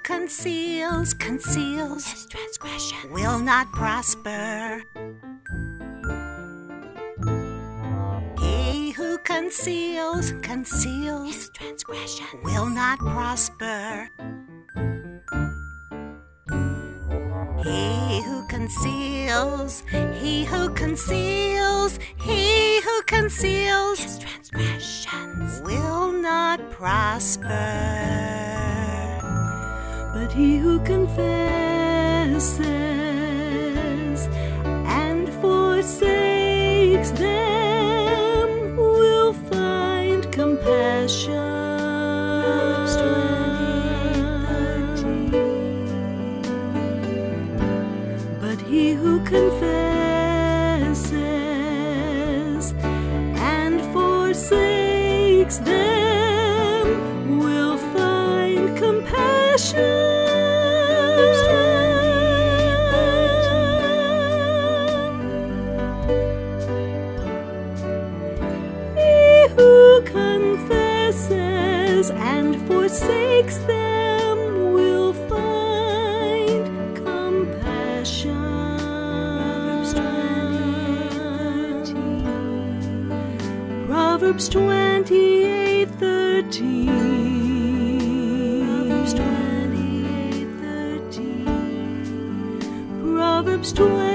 conceals his transgression will not prosper. He who conceals his transgression will not prosper. He who conceals his transgressions will not prosper. But he who confesses and forsakes them will find compassion. But he who confesses and forsakes them will find compassion. He who confesses and forsakes them will find compassion. Proverbs 28:13. Proverbs 28:13.